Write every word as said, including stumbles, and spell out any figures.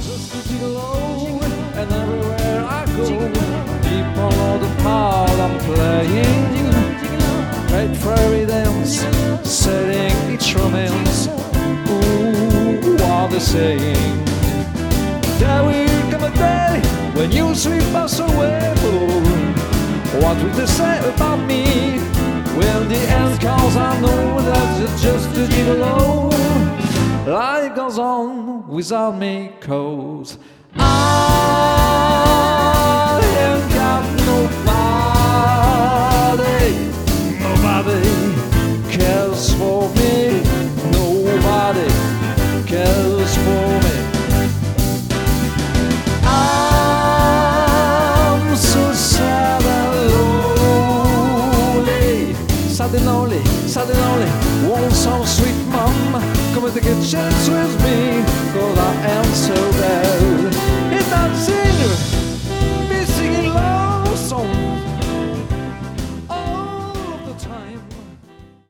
Just a gigolo, and everywhere I go, people know the part I'm playing. Great fairy dance, setting each romance. Ooh, what they saying? There will come a day when you sweep us away. Oh, what will they say about me? When the end comes, I know that it's just a gigolo. Life goes on without me, 'cause I ain't got nobody. Nobody cares for me. Nobody cares for me. I'm so sad and lonely. Sad and lonely, sad and lonely. Want some sweet mom? Come and take a chance with me, 'cause I am